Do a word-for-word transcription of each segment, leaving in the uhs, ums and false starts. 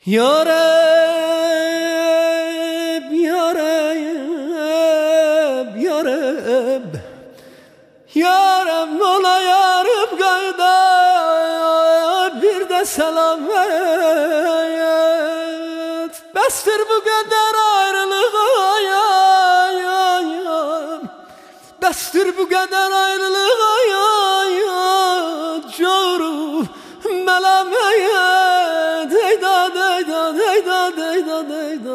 Ya Rab, Ya Rab, Ya Rab, Ya Rab, ola yarım gayda bir de selam et. Bestir bu kadar ayrılığa ya, ya, ya. Bestir bu kadar ayrılığa ya, ya. Coru melameyet eyda deyda deyda deyda deyda.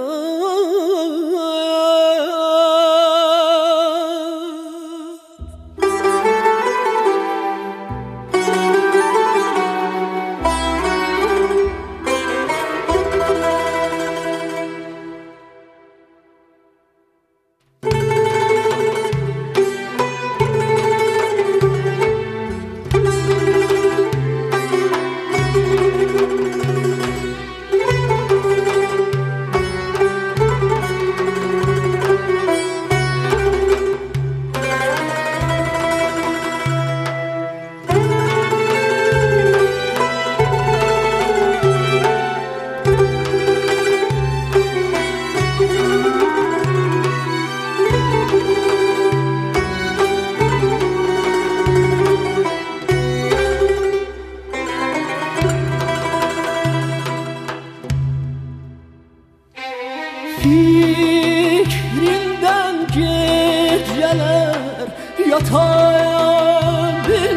Fikrinden geceler yatayan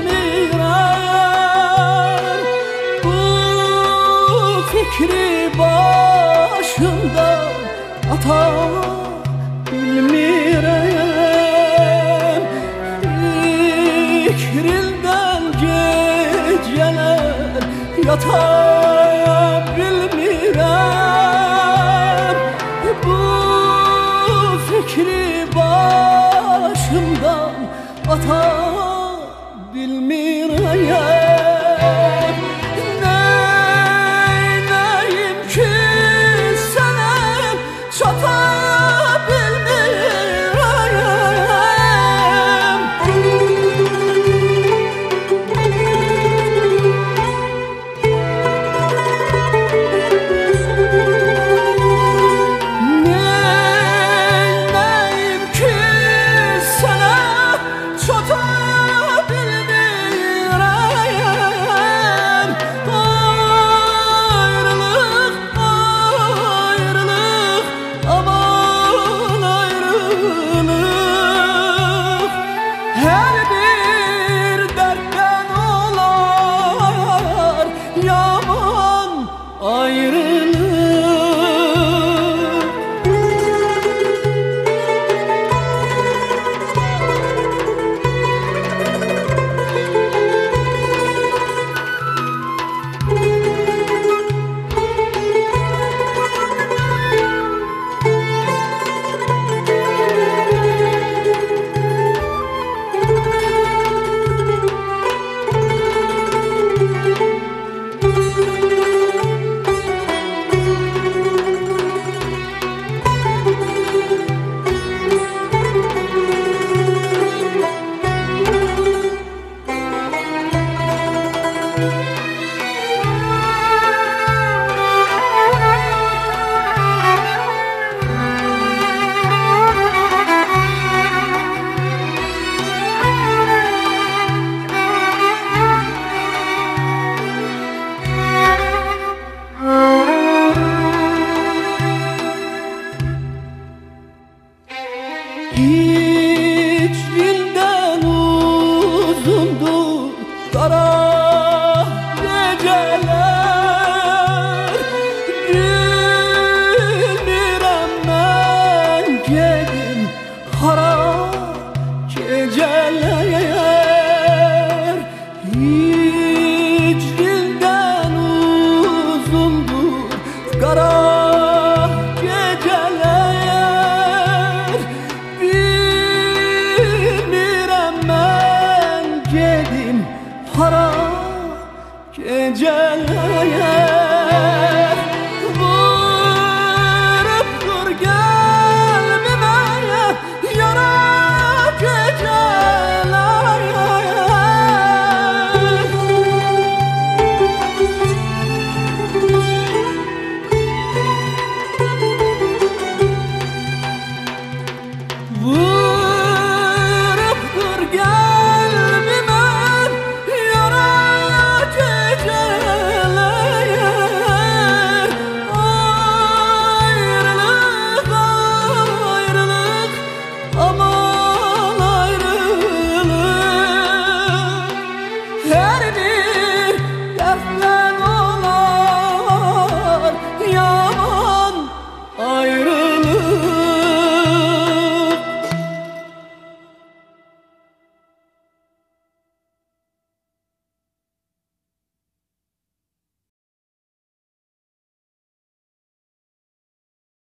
bilmirem. Bu fikri başımdan ata bilmirem. Fikrinden geceler yatayan bilmirem. Bu fikri başımdan ata bilmirem. Neyneyim ki sana çata bilmirem. Hiçliğinden uzundur kara geceler. Bilmirem ben gelin kara geceler. Hiçliğinden uzundur kara